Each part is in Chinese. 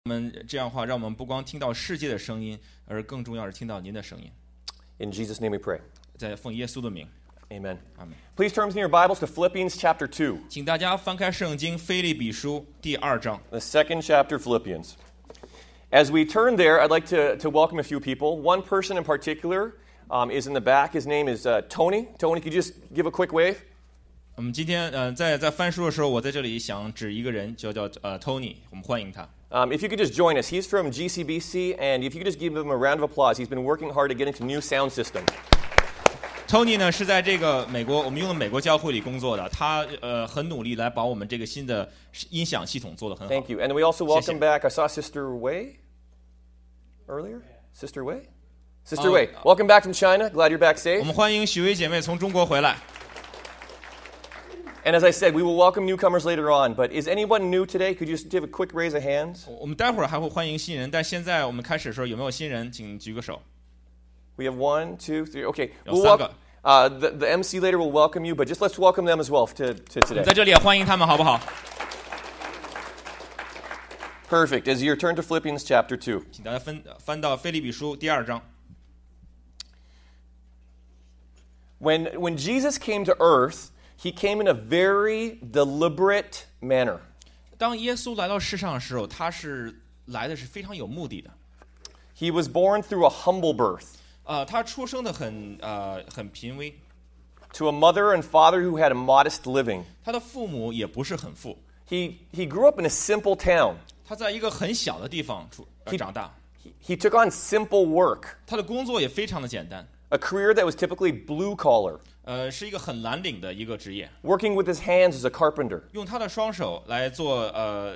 我们这样的话，让我们不光听到世界的声音，而更重要是听到您的声音。 In Jesus' name we pray. 在奉耶稣的名， Amen. Amen. Please turn in your Bibles to Philippians chapter 2, 请大家翻开圣经腓立比书第2章。 the second chapter of Philippians. As we turn there, I'd like to welcome a few people. One person in particular is in the back. His name is Tony. Tony, could you just give a quick wave? 我们今天在翻书的时候，我在这里想指一个人，就叫Tony， 我们欢迎他。 If you could just join us. He's from GCBC, and if you could just give him a round of applause. He's been working hard to get into new sound system. Tony 呢是在这个美国，我们用的美国教会里工作的，他很努力来把我们这个新的音响系统做得很好。 Thank you. And we also welcome back, I saw Sister Wei earlier. Sister Wei? Sister Wei, welcome back from China. Glad you're back 我 safe. 们欢迎许巍姐妹从中国回来。 And as I said, we will welcome newcomers later on. But is anyone new today? Could you just give a quick raise of hands? 我们待会儿还会欢迎新人，但现在我们开始的时候，有没有新人？请举个手。 We have 1, 2, 3. Okay. 有 We'll 3个。 the MC later will welcome you, but just let's welcome them as well to 我 today. 们在这里也欢迎他们，好不好？ Perfect. As you turn to Philippians chapter 2. 请大家翻到腓立比书第2章。 When Jesus came to earth, he came in a very deliberate manner. 当耶稣来到世上的时候，他是来的是非常有目的的。 He was born through a humble birth 他出生的很贫微， to a mother and father who had a modest living. 他的父母也不是很富， He grew up in a simple town. 他在一个很小的地方长大， He took on simple work, 他的工作也非常的简单， a career that was typically blue collar, 是一个很蓝领的一个职业， working with his hands as a carpenter. 用他的双手来做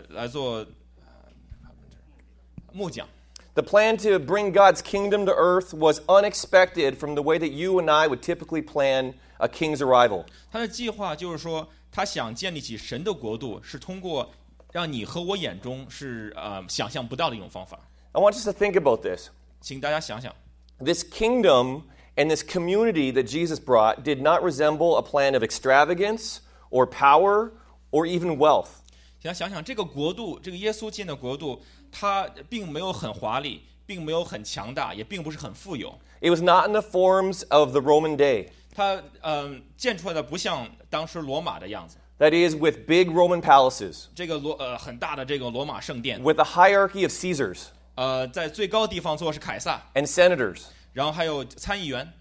木匠。 The plan to bring God's kingdom to earth was unexpected from the way that you and I would typically plan a king's arrival. 他的计划就是说，他想建立起神的国度，是通过让你和我眼中是想象不到的一种方法。 I want us to think about this. 请大家想想， This kingdom and this community that Jesus brought did not resemble a plan of extravagance or power or even wealth. 请大家想想，这个国度，这个耶稣建的国度，它并没有很华丽，并没有很强大，也并不是很富有。 It was not in the forms of the Roman day. 它建出来的不像当时罗马的样子， That is, with big Roman palaces, 这个很大的这个罗马圣殿， with a hierarchy of Caesars 在最高地方坐的是凯撒， and senators 然后还有参议员，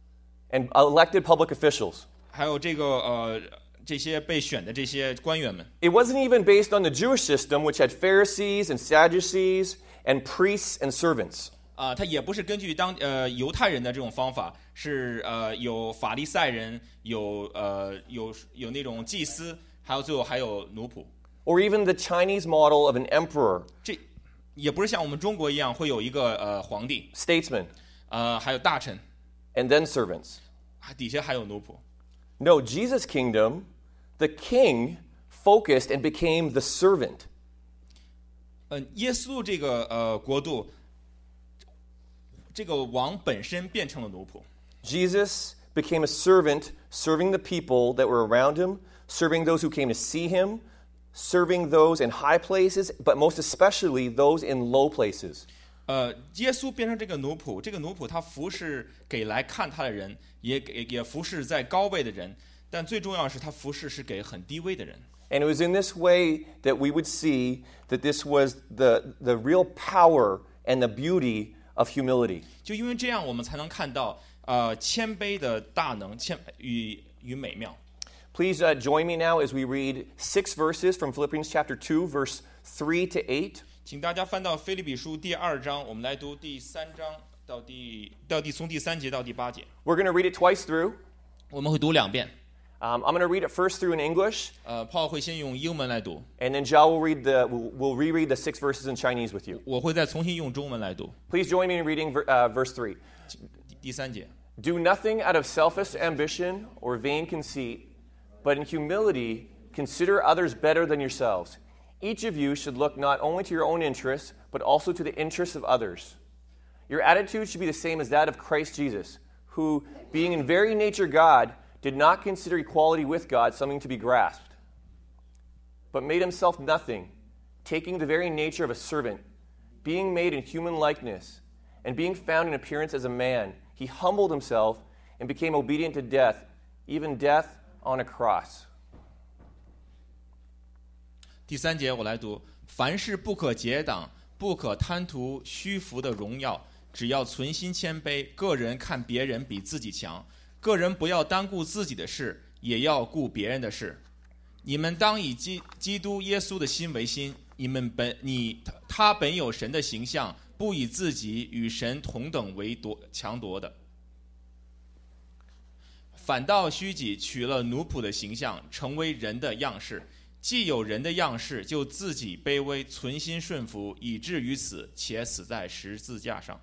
and elected public officials. 还有这些被选的这些官员们。 It wasn't even based on the Jewish system, which had Pharisees and Sadducees and priests and servants. 它也不是根据犹太人的这种方法，是有法利赛人，有那种祭司，最后还有奴仆。 Or even the Chinese model of an emperor, 这也不是像我们中国一样会有一个皇帝， statesman, 还有大臣， and then servants. 底下还有奴仆。 No, Jesus' kingdom, the king focused and became the servant. 耶稣这个国度，这个王本身变成了奴仆。 Jesus became a servant, serving the people that were around him, serving those who came to see him, serving those in high places, but most especially those in low places. 耶稣变成这个奴仆，这个奴仆他服侍给来看他的人，也服侍在高位的人，但最重要的是他服侍是给很低微的人。 And it was in this way that we would see that this was the real power and the beauty of humility. 就因为这样，我们才能看到谦卑的大能，与美妙。 Please join me now as we read 6 verses from Philippians chapter 2, verse 3 to 8. 请大家翻到腓立比书第2章，我们来读第3章从第3节到第8节。 We're going to read it twice through. 我们会读2遍。 I'm going to read it first through in English, Paul 会先用英文来读， and then Zhao will reread the 6 verses in Chinese with you. 我会再重新用中文来读。 Please join me in reading verse 3. 第3节， Do nothing out of selfish ambition or vain conceit, but in humility consider others better than yourselves. Each of you should look not only to your own interests, but also to the interests of others. Your attitude should be the same as that of Christ Jesus, who, being in very nature God, did not consider equality with God something to be grasped, but made himself nothing, taking the very nature of a servant, being made in human likeness, and being found in appearance as a man, he humbled himself and became obedient to death, even death on a cross. 第3节我来读：凡事不可结党，不可贪图虚浮的荣耀，只要存心谦卑，个人看别人比自己强，个人不要单顾自己的事，也要顾别人的事。你们当以基督耶稣的心为心，他本有神的形象，不以自己与神同等为强夺的，反倒虚己，取了奴仆的形象，成为人的样式。既有人的样式，就自己卑微，存心顺服，以至于死，且死在十字架上。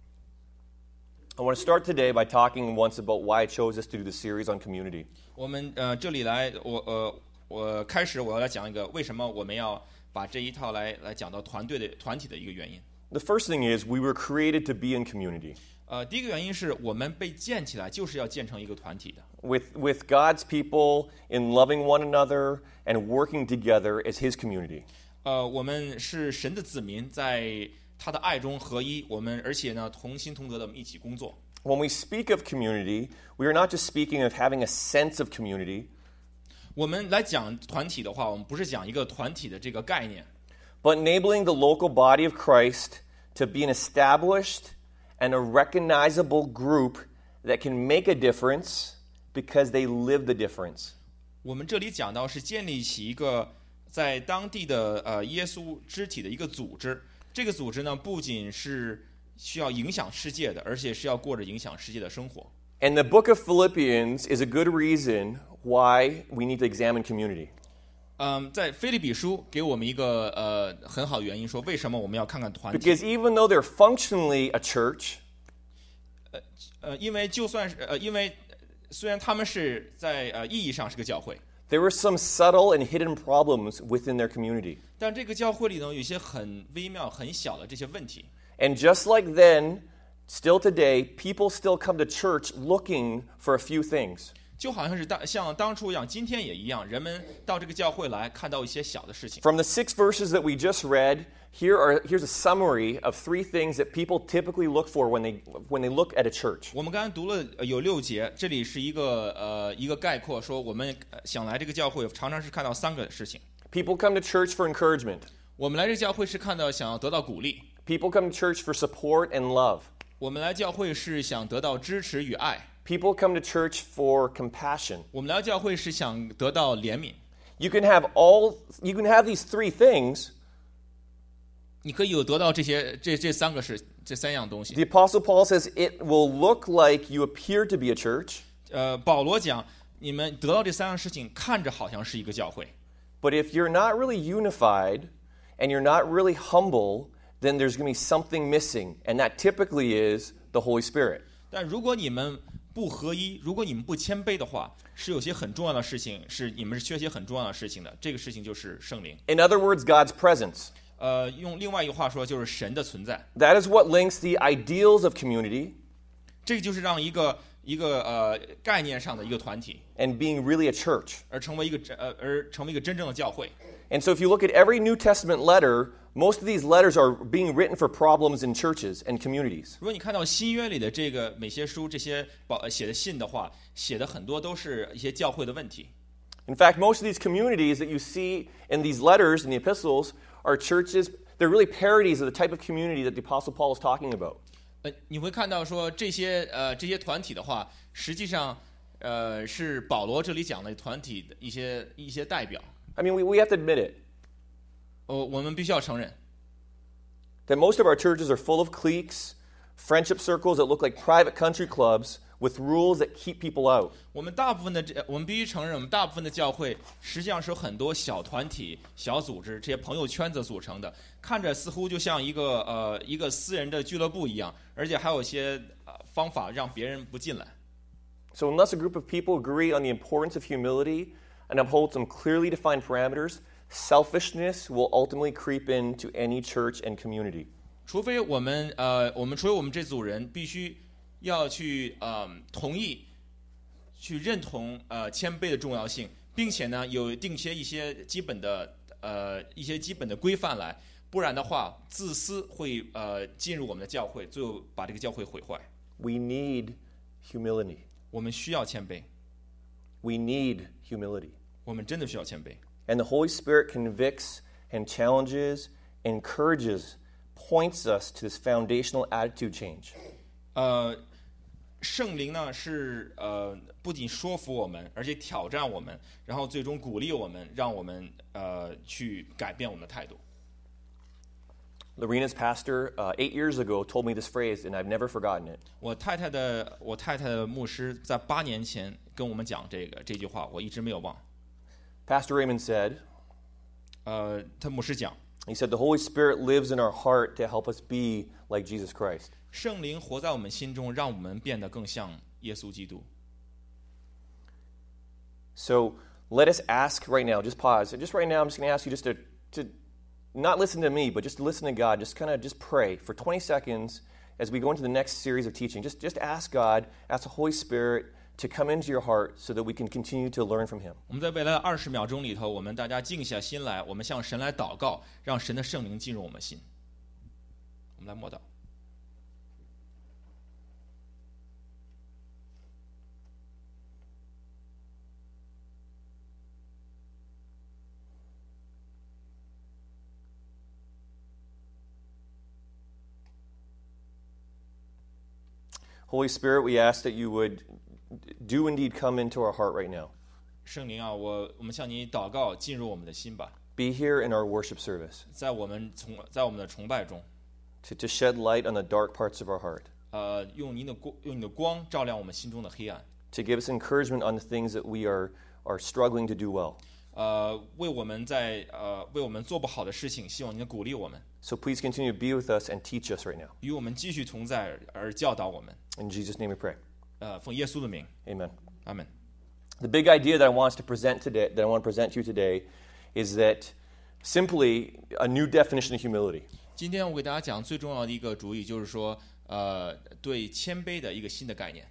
I want to start today by talking once about why I chose us to do the series on community. 我们这里来，我开始我要来讲一个为什么我们要把这一套来讲到团体的一个原因。 The first thing is we were created to be in community. 第一个原因是我们被建起来，就是要建成一个团体的。 With God's people in loving one another and working together as His community. 我们是神的子民，在他的爱中合一。我们而且呢，同心同德的一起工作。 When we speak of community, we are not just speaking of having a sense of community. 我们来讲团体的话，我们不是讲一个团体的这个概念， but enabling the local body of Christ to be an established and a recognizable group that can make a difference because they live the difference. 我们这里讲到是建立起一个在当地的耶稣肢体的一个组织。这个组织呢，不仅是需要影响世界的，而且是要过着影响世界的生活。 And the book of Philippians is a good reason why we need to examine community. 在腓立比书给我们一个很好的原因，说为什么我们要看看团体。 Because even though they're functionally a church, 因为就算是因为虽然他们是在意义上是个教会， there were some subtle and hidden problems within their community. 但这个教会里呢，有一些很微妙、很小的这些问题。 And just like then, still today, people still come to church looking for a few things. 就好像是像当初一样，今天也一样，人们到这个教会来看到一些小的事情。 From the 6 verses that we just read, here's a summary of 3 things that people typically look for when they look at a church. 我们刚才读了有6节，这里是一个概括，说我们想来这个教会，常常是看到3个事情。 People come to church for encouragement. 我们来这个教会是看到想要得到鼓励。 People come to church for support and love. 我们来教会是想得到支持与爱。 People come to church for compassion. 我们来教会是想得到怜悯。 You can have these 3 things. 你可以有得到这3样东西。 The Apostle Paul says it will look like you appear to be a church. 保罗讲，你们得到这3样事情，看着好像是一个教会。 But if you're not really unified and you're not really humble, then there's going to be something missing, and that typically is the Holy Spirit. 但如果你们不合一，如果你们不谦卑的话，是有些很重要的事情，你们是缺些很重要的事情的。这个事情就是圣灵。 In other words, God's presence. 用另外一个话说，就是神的存在。 That is what links the ideals of community. 这个就是让一个概念上的一个团体 and being really a church. 而成为一个真正的教会。 And so if you look at every New Testament letter, most of these letters are being written for problems in churches and communities. 如果你看到新约里的这个每些书，这些写的信的话，写的很多都是一些教会的问题。 In fact, most of these communities that you see in these letters and the epistles are churches. They're really parodies of the type of community that the Apostle Paul is talking about. 你会看到说这些团体的话，实际上是保罗这里讲的团体的一些代表。 I mean, we have to admit it. 我们必须要承认 that most of our churches are full of cliques, friendship circles that look like private country clubs with rules that keep people out. 我们必须承认，我们大部分的教会实际上是有很多小团体、小组织，这些朋友圈子组成的，看着似乎就像一个私人的俱乐部一样，而且还有一些方法让别人不进来。 So unless a group of people agree on the importance of humility and uphold some clearly defined parameters, selfishness will ultimately creep into any church and community. 除非我们这组人必须要去同意、去认同谦卑的重要性，并且呢有定一些基本的规范来， 不然的话，自私会进入我们的教会，最后把这个教会毁坏。 We need humility. 我们需要谦卑， We need humility. 我们真的需要谦卑。 And the Holy Spirit convicts and challenges, encourages, points us to this foundational attitude change. 圣灵呢是不仅说服我们，而且挑战我们，然后最终鼓励我们，让我们去改变我们的态度。 Lorena's pastor 8 years ago told me this phrase, and I've never forgotten it. 我太太的牧师在8年前跟我们讲这句话，我一直没有忘。 Pastor Raymond said, 他牧师讲， he said, the Holy Spirit lives in our heart to help us be like Jesus Christ. 圣灵活在我们心中，让我们变得更像耶稣基督。 So let us ask right now, just pause. Just right now, I'm just going to ask you just to not listen to me, but just to listen to God. Just kind of just pray for 20 seconds as we go into the next series of teaching. Just ask God, ask the Holy Spirit to come into your heart so that we can continue to learn from Him. 我们在未来的20秒钟里头，我们大家静下心来，我们向神来祷告，让神的圣灵进入我们心。我们来默祷。 Holy Spirit, we ask that you would do indeed come into our heart right now. 圣灵啊，我们向你祷告，进入我们的心吧， Be here in our worship service 在我们的崇拜中， to shed light on the dark parts of our heart, 用你的光照亮我们心中的黑暗， to give us encouragement on the things that we are struggling to do well. 为我们做不好的事情，希望您鼓励我们， So please continue to be with us and teach us right now. 与我们继续同在，而教导我们。 In Jesus' name we pray. 奉耶稣的名， Amen. 阿门。 The big idea that I want to present to you today is that simply a new definition of humility. 今天我给大家讲最重要的一个主意，就是说，对谦卑的一个新的概念。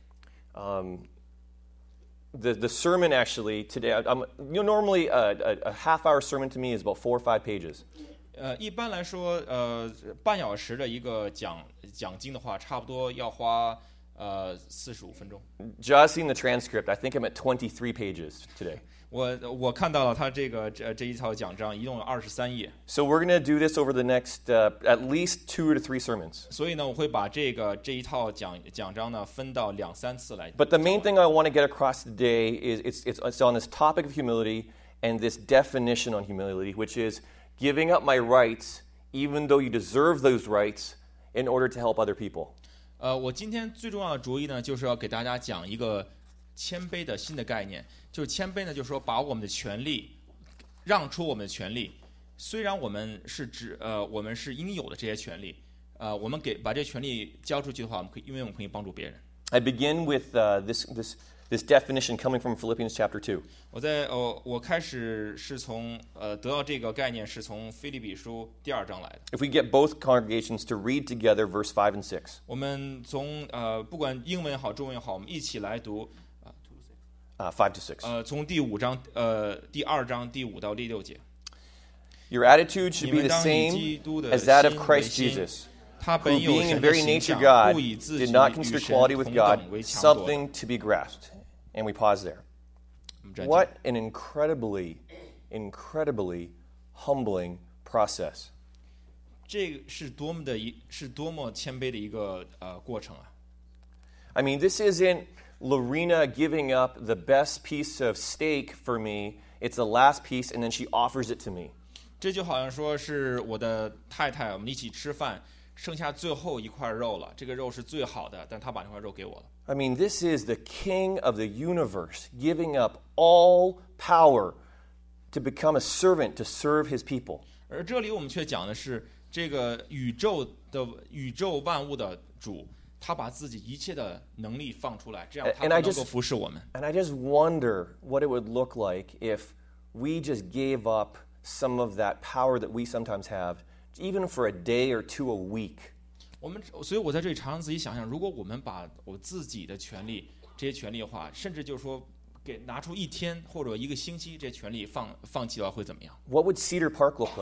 The sermon actually today, normally a half-hour sermon to me is about 4 or 5 pages. 一般来说，半小时的一个讲经的话，差不多要花45分钟。 Just seeing the transcript, I think I'm at 23 pages today. 我看到了他这一套讲章，一共有23页。 So we're going to do this over the next at least 2 to 3 sermons. 所以呢，我会把这一套讲章呢分到2-3次来。 But the main thing I want to get across today is it's on this topic of humility and this definition on humility, which is giving up my rights, even though you deserve those rights, in order to help other people. 我今天最重要的主意呢，就是要给大家讲一个谦卑的新的概念。就是谦卑呢，就是说把我们的权利让出我们的权利，虽然我们是应有的这些权利，我们把这些权利交出去的话，因为我们可以帮助别人。 I begin with this definition coming from Philippians chapter 2. 我开始是从得到这个概念是从腓立比书第2章来的。 If we get both congregations to read together verse 5 and 6. 我们从不管英文也好，中文也好，我们一起来读。 5 to 6. 从第2章第5到第6节。 Your attitude should be the same as that of Christ Jesus, who being in very nature God, did not consider equality with God something to be grasped. And we pause there. What an incredibly humbling process. 这个是多么谦卑的一个过程啊！ I mean, this isn't Lorena giving up the best piece of steak for me. It's the last piece, and then she offers it to me. 这就好像说是我的太太，我们一起吃饭，剩下最后一块肉了。这个肉是最好的，但她把那块肉给我了。 I mean, this is the King of the universe giving up all power to become a servant to serve his people. 而这里我们却讲的是这个宇宙万物的主。他把自己一切的能力放出来，这样他能够服侍我们。 And I just wonder what it would look like if we just gave up some of that power that we sometimes have, even for a day or two a week. 所以我在这里常常自己想象，如果我们把我自己的权利，这些权利的话，甚至就是说拿出1天或者1个星期，这些权利放弃的话会怎么样？ What would Cedar Park look like?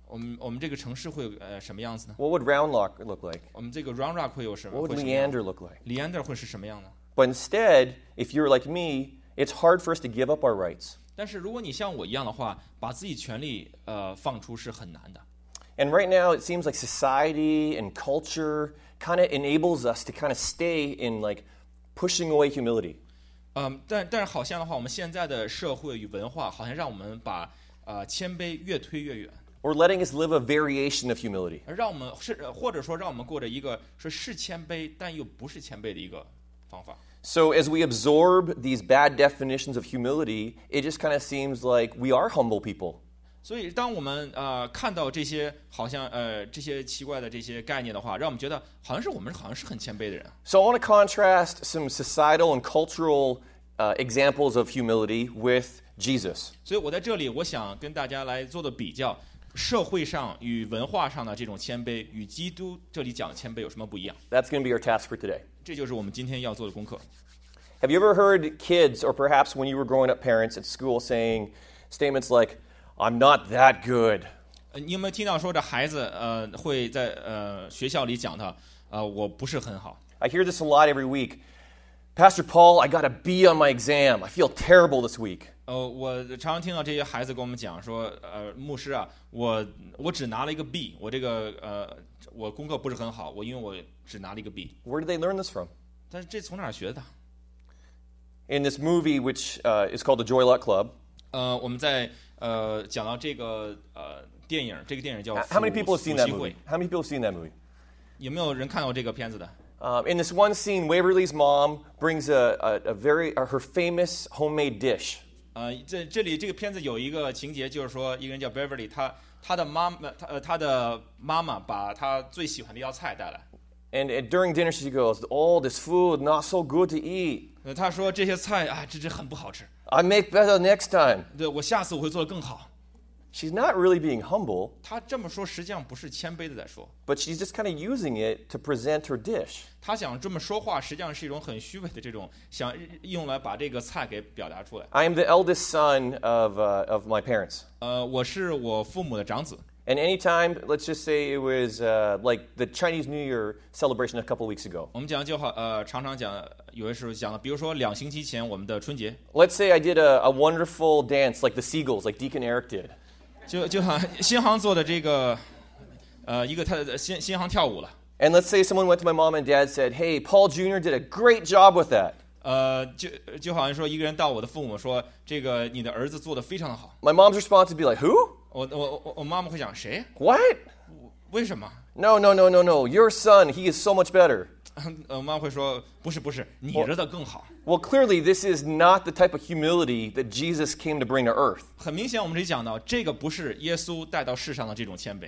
我们这个城市会有什么样子呢？ What would Round Rock look like? 我们这个 Round Rock 会有什么？ What would 会什么样 Leander look like? Leander 会是什么样呢？ But instead, if you're like me, it's hard for us to give up our rights. 但是如果你像我一样的话，把自己权利放出是很难的。 And right now, it seems like society and culture kind of enables us to kind of stay in like pushing away humility. 但是好像的话，我们现在的社会与文化好像让我们把谦卑越推越远， Or letting us live a variation of humility. 而让我们或者说让我们过着一个是谦卑但又不是谦卑的一个方法。 So as we absorb these bad definitions of humility, it just kind of seems like we are humble people. 所以，当我们看到这些好像这些奇怪的这些概念的话，让我们觉得好像是很谦卑的人。 So I want to contrast some societal and cultural examples of humility with Jesus. 所以我在这里，我想跟大家来做的比较，社会上与文化上的这种谦卑，与基督这里讲的谦卑有什么不一样？ That's going to be our task for today. 这就是我们今天要做的功课。 Have you ever heard kids, or perhaps when you were growing up parents at school, saying statements like, "I'm not that good"? 你有没有听到说这孩子会在学校里讲他我不是很好？ I hear this a lot every week. Pastor Paul, I got a B on my exam. I feel terrible this week. 我常常听到这些孩子跟我们讲说，牧师啊，我只拿了一个 B， 我这个我功课不是很好，因为我只拿了一个 B。 Where did they learn this from? 但是这从哪儿学的？ In this movie, which is called The Joy Luck Club, 我们在讲到这个电影，这个电影叫 how many people have seen that 福熹会 movie? How many people have seen that movie? 有没有人看到这个片子的？ In this one scene, Waverly's mom brings her famous homemade dish. 这里这个片子有一个情节，就是说一个人叫 Beverly， 他的妈妈把他最喜欢的一道菜带来。 And during dinner, she goes, "Oh, this food not so good to eat. 他说这些菜啊，这很不好吃。 I make better next time." 对，我下次我会做得更好。 She's not really being humble, 他这么说，实际上不是谦卑的在说， but she's just kind of using it to present her dish. 他想这么说话，实际上是一种很虚伪的这种想用来把这个菜给表达出来。 I am the eldest son of my parents. 我是我父母的长子。 And anytime, let's just say it was like the Chinese New Year celebration a couple weeks ago. 我们讲就好，常常讲，有的时候讲的，比如说2星期前我们的春节， Let's say I did a wonderful dance like the Seagulls, like Deacon Eric did. 就好新航做的这个，一个他的新航跳舞了。 And let's say someone went to my mom and dad and said, "Hey, Paul Jr. did a great job with that." 就好像说一个人到我的父母说，这个你的儿子做的非常的好。 My mom's response would be like, "Who? 我妈妈会讲谁？ What? 为什么？ No. Your son, he is so much better." 我妈会说不是，你儿子更好。 Well, clearly, this is not the type of humility that Jesus came to bring to earth. 很明显，我们这里讲到，这个不是耶稣带到世上的这种谦卑。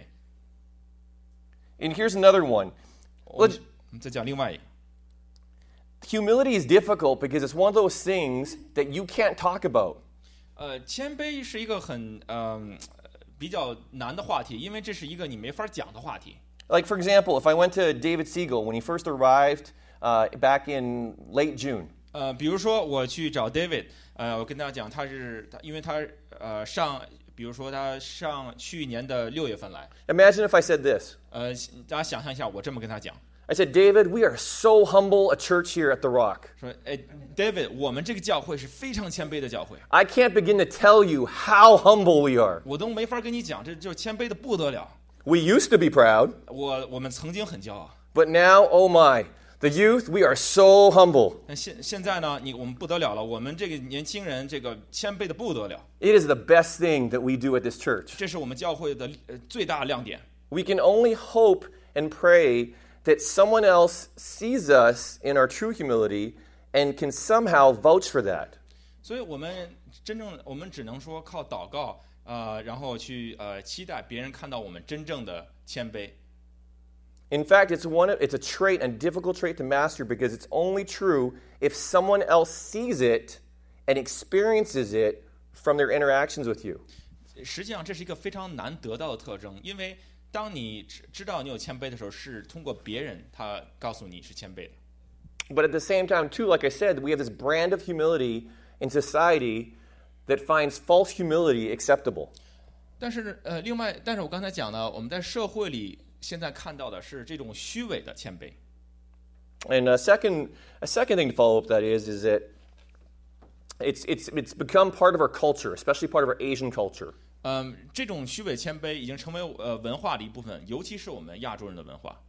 And here's another one. 我们再讲另外一个。 Humility is difficult because it's one of those things that you can't talk about. 谦卑是一个很比较难的话题，因为这是一个你没法讲的话题。 Like, for example, if I went to David Siegel when he first arrived back in late June, 比如说我去找 David， 我跟他讲，因为他比如说他去年的6月份来， imagine if I said this. 大家想象一下，我这么跟他讲， I said, "David, we are so humble a church here at The Rock. 说，David， 我们这个教会是非常谦卑的教会， I can't begin to tell you how humble we are. 我都没法跟你讲，这就是谦卑的不得了。 We used to be proud, 我们曾经很骄傲， but now, oh my, the youth, we are so humble. 但现在呢，我们不得了了，我们这个年轻人这个谦卑的不得了， It is the best thing that we do at this church. 这是我们教会的最大的亮点。 We can only hope and pray that someone else sees us in our true humility and can somehow vouch for that. 所以我们只能说靠祷告，然后去期待别人看到我们真正的谦卑。 In fact, it's a trait, a difficult trait to master because it's only true if someone else sees it and experiences it from their interactions with you. 实际上这是一个非常难得到的特征，因为当你知道你有谦卑的时候，是通过别人他告诉你是谦卑的。 But at the same time, too, like I said, we have this brand of humility in society that finds false humility acceptable. 但是另外，但是我刚才讲呢，我们在社会里现在看到的是这种虚伪的谦卑。 And a second thing to follow up that is that it's become part of our culture, especially part of our Asian culture. 这种虚伪谦卑已经成为文化的一部分，尤其是我们亚洲人的文化。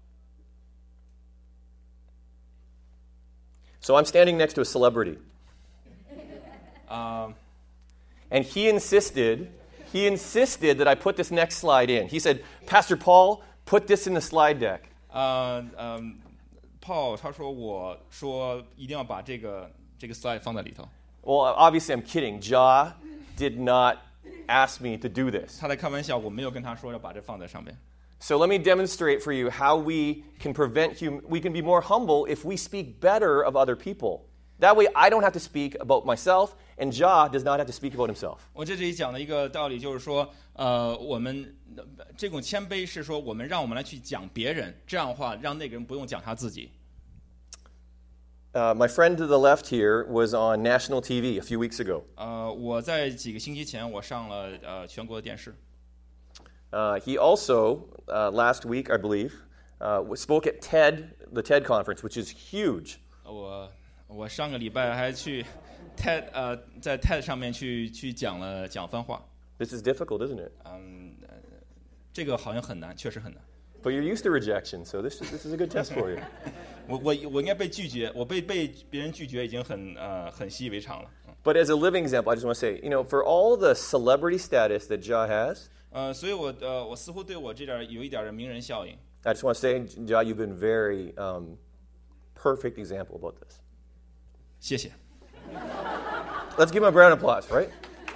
So I'm standing next to a celebrity. And he insisted that I put this next slide in. He said, Pastor Paul, put this in the slide deck. Paul 他说我说一定要把这个 slide 放在里头。 Well, obviously I'm kidding. Jia did not ask me to do this. 他在开玩笑，我没有跟他说要把这放在上面。 So let me demonstrate for you how we can we can be more humble if we speak better of other people. That way I don't have to speak about myself, and Jia does not have to speak about himself. 我这里讲的一个道理就是说，我们这种谦卑是说，让我们来去讲别人，这样的话让那个人不用讲他自己。 My friend to the left here was on national TV a few weeks ago. 我在几个星期前我上了全国的电视。 He also last week, I believe, spoke at the TED conference, which is huge. 我上个礼拜还去 TED 在 TED 上面去讲番话。 This is difficult, isn't it? 这个好像很难，确实很难。 But you're used to rejection, so this is a good test for you. 我应该被拒绝，我被别人拒绝已经很习以为常了。 But as a living example, I just want to say, for all the celebrity status that Jia has, 所以我似乎对我有一点的名人效应。 I just want to say, Jia, you've been very perfect example about this. 谢谢。 Let's give him a round of applause, right?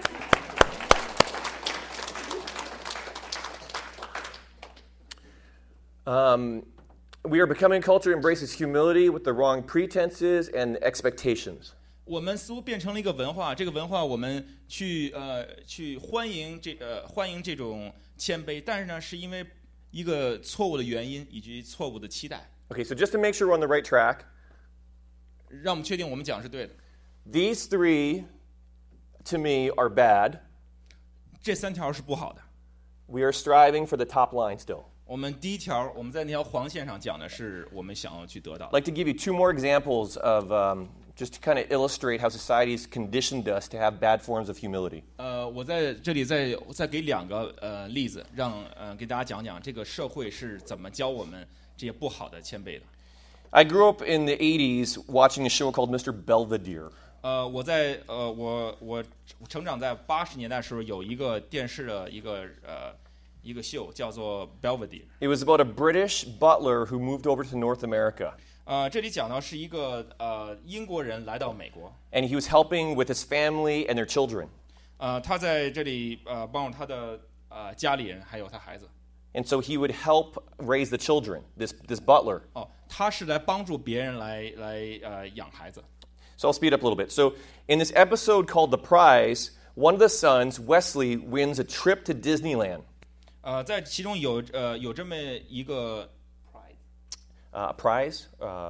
We are becoming a culture that embraces humility with the wrong pretenses and expectations. 我们似乎变成了一个文化，这个文化我们去欢迎这种谦卑，但是呢，是因为一个错误的原因以及错误的期待。 Okay, so just to make sure we're on the right track, 让我们确定我们讲的是对的。 These three, to me, are bad. 这3条是不好的。 We are striving for the top line still. 我们第一条，我们在那条黄线上讲的是我们想要去得到的。 I'd like to give you 2 more examples of just to kind of illustrate how society's conditioned us to have bad forms of humility. 我在这里再给2个例子，让给大家讲讲这个社会是怎么教我们这些不好的谦卑的。 I grew up in the 80s watching a show called Mr. Belvedere. 我成长在80年代的时候，有一个电视的一个秀叫做 Belvedere。 It was about a British butler who moved over to North America. 这里讲到是一个英国人来到美国， And he was helping with his family and their children. 他在这里帮助他的家里人还有他孩子。 And so he would help raise the children, this butler. 他是来帮助别人来养孩子。 So I'll speed up a little bit. So in this episode called The Prize, one of the sons, Wesley, wins a trip to Disneyland. 在其中有这么一个 prize?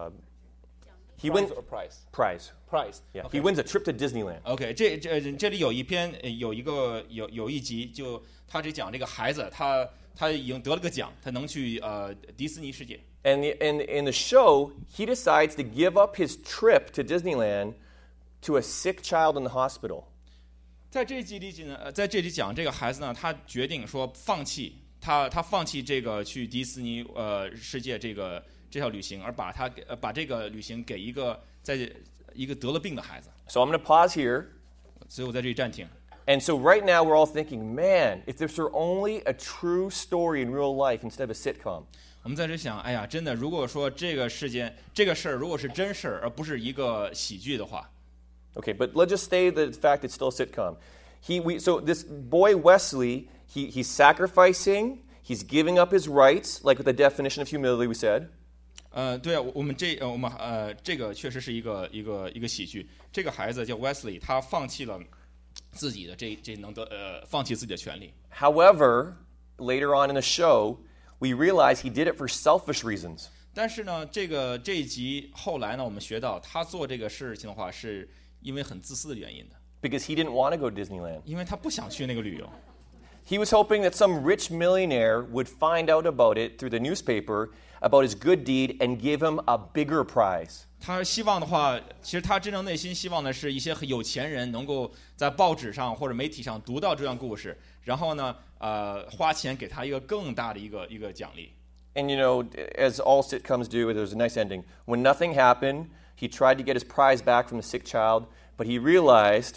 He wins or prize prize. Yeah, Okay. he wins a trip to Disneyland. OK， 这里有一集，就他这讲这个孩子，他已经得了个奖，他能去迪士尼世界。 And in the show, he decides to give up his trip to Disneyland to a sick child in the hospital. 在这集里呢，在这里讲这个孩子呢，他决定说放弃他放弃这个去迪士尼世界这条旅行，而把这个旅行给一个得了病的孩子。 So I'm going to pause here. 所以我在这里暂停。 And so right now we're all thinking, man, if this were only a true story in real life instead of a sitcom. 我们在这想，哎呀，真的，如果说这个事儿如果是真事儿，而不是一个喜剧的话。 Okay, but let's just say the fact it's still a sitcom. So this boy Wesley, he's sacrificing, he's giving up his rights, like with the definition of humility we said. 对啊，我们这个确实是一个喜剧。这个孩子叫 Wesley， 他放弃了自己的放弃自己的权利。 However, later on in the show, we realize he did it for selfish reasons. 但是呢，这一集后来呢，我们学到他做这个事情的话，是因为很自私的原因的。 Because he didn't want to go to Disneyland. 因为他不想去那个旅游。 He was hoping that some rich millionaire would find out about it through the newspaper about his good deed and give him a bigger prize. 他希望的话，其实他真正内心希望的是一些有钱人能够在报纸上或者媒体上读到这段故事，然后呢，花钱给他一个更大的一个奖励。 And you know, as all sitcoms do, there's a nice ending. When nothing happened, he tried to get his prize back from the sick child, but he realized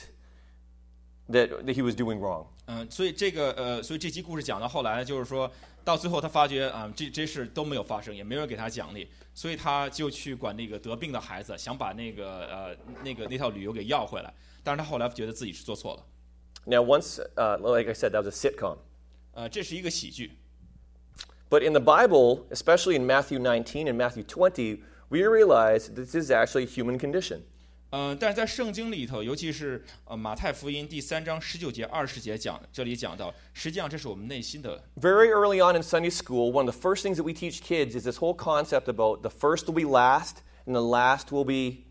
that he was doing wrong. 所以这期故事讲到后来，就是说到最后他发觉这事都没有发生，也没有人给他奖励，所以他就去管那个得病的孩子，想把那套旅游给要回来。但是他后来觉得自己是做错了。 Now, once, like I said, that was a sitcom. 这是一个喜剧。 But in the Bible, especially in Matthew 19 and Matthew 20, we realize this is actually a human condition. 但是在圣经里头，尤其是马太福音第3章19节、20节这里讲到，实际上这是我们内心的。 Very early on in Sunday school, one of the first things that we teach kids is this whole concept about the first will be last and the last will be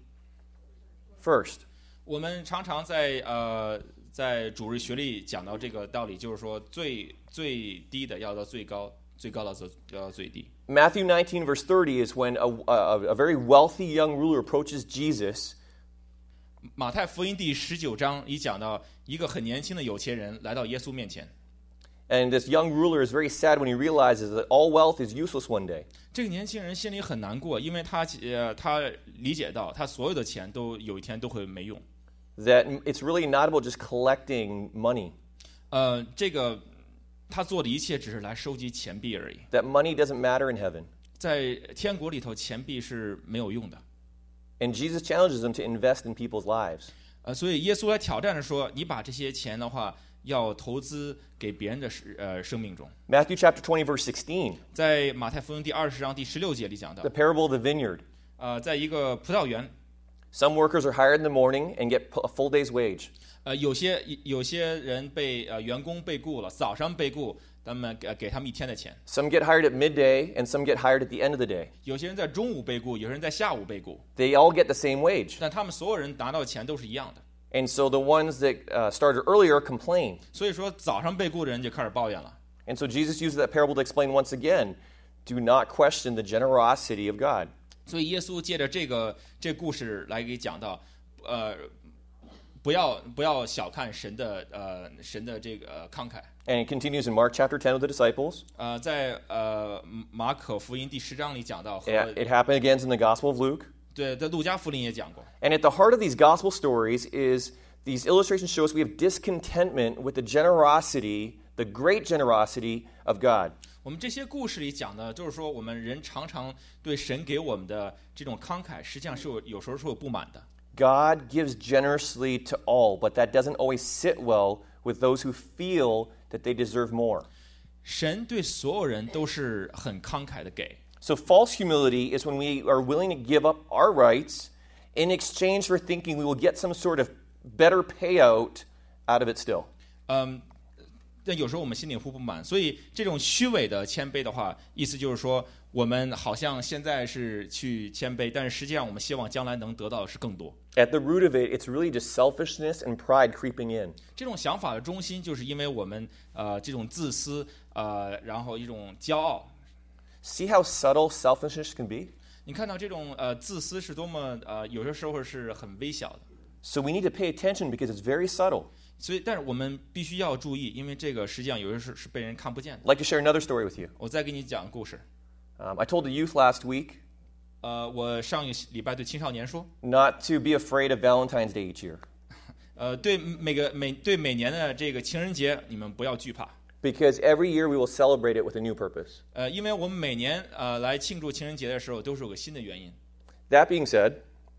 first. 我们常常在主日学里讲到这个道理，就是说最低的要到最高，最高的要到最低。 Matthew 19 verse 30 is when a very wealthy young ruler approaches Jesus. 马太福音第19章里讲到一个很年轻的有钱人来到耶稣面前。 And this young ruler is very sad when he realizes that all wealth is useless one day. 这个年轻人心里很难过，因为他理解到他所有的钱都有一天都会没用。 That it's really not about just collecting money. 这个他做的一切只是来收集钱币而已。 That money doesn't matter in heaven. 在天国里头，钱币是没有用的。 And Jesus challenges them to invest in people's lives. 所以耶稣来挑战着说：“你把这些钱的话，要投资给别人的生命中。” Matthew chapter 20 verse 16. 在马太福音第20章第16节里讲到 The， parable of the vineyard. 在一个葡萄园。 Some workers are hired in the morning and get a full day's wage. 有些人员工被雇了，早上被雇，他们给他们一天的钱。 Some get hired at midday and some get hired at the end of the day. 有些人在中午被雇，有些人在下午被雇， They all get the same wage. 但他们所有人拿到的钱都是一样的。 And so the ones that started earlier complain. 所以说早上被雇的人就开始抱怨了。 And so Jesus uses that parable to explain once again, do not question the generosity of God. 所以耶稣借着这故事来给讲到，不要小看神的这个慷慨。 And it continues in Mark chapter 10 with the disciples. 在马可福音第10章里讲到， It happened again in the Gospel of Luke. 对，在路加福音也讲过。 And at the heart of these gospel stories is these illustrations show us we have discontentment with the generosity, the great generosity of God. 我们这些故事里讲的，就是说我们人常常对神给我们的这种慷慨，实际上是有时候是有不满的。 God gives generously to all, but that doesn't always sit well with those who feel that they deserve more. 神对所有人都是很慷慨的给。 So false humility is when we are willing to give up our rights in exchange for thinking we will get some sort of better payout out of it still. 但有时候我们心里会不满，所以这种虚伪的谦卑的话，意思就是说，我们好像现在是去谦卑，但是实际上我们希望将来能得到的是更多。 At the root of it, it's really just selfishness and pride creeping in. 这种想法的中心，就是因为我们这种自私，然后一种骄傲。 See how subtle selfishness can be? 你看到这种自私是多么有些时候是很微小的。 So we need to pay attention because it's very subtle. 所以，但是我们必须要注意，因为这个实际上有些是被人看不见的。 I'd like to share another story with you. 我再给你讲个故事。 I told the youth last week 我上一个礼拜对青少年说， not to be afraid of Valentine's Day each year. 对每年的这个情人节，你们不要惧怕。 Because every year we will celebrate it with a new purpose. 因为我们每年来庆祝情人节的时候，都是有个新的原因。 That being said,